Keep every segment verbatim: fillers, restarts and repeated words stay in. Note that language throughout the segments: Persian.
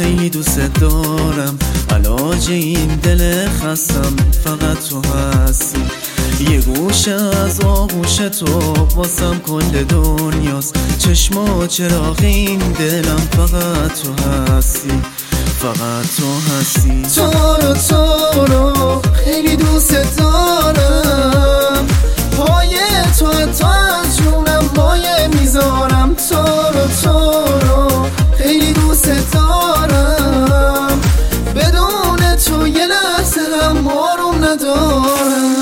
خیلی دوست دارم، علاج این دل خستم فقط تو هستی. یه گوشه از آغوش تو واسم کل دنیاست، چشما چراغ این دلم فقط تو هستی، فقط تو هستی. تو رو تو رو خیلی دوست دارم، پای تو حتی از جونم مایه میذارم. تو رو تو رو خیلی دوست دارم، بدون تو یه لحظه هم آروم ندارم.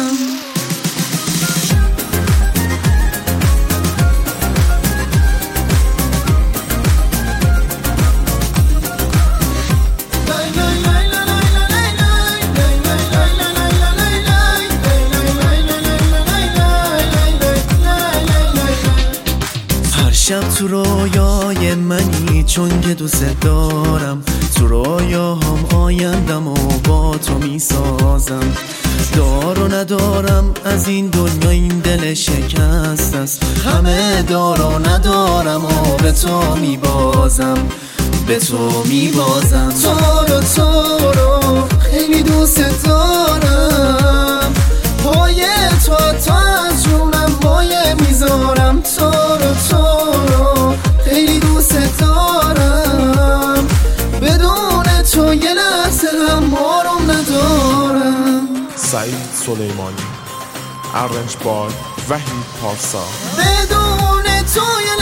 شب تو رویای منی چون که دوست دارم، تو رویاهام آیندم و با تو میسازم. دار و ندارم از این دنیا، این دل شکست است، همه دار و ندارم و به تو میبازم، به تو میبازم. تو رو تو رو خیلی دوست دارم، پای تو حتی از جونم مایه میذارم. تو رو تو رو خیلی دوست دارم، بدون تو یه لحظه هم آروم ندارم. سعید سلیمانی، ارنج بار، وحید پارسا. بدون تو یه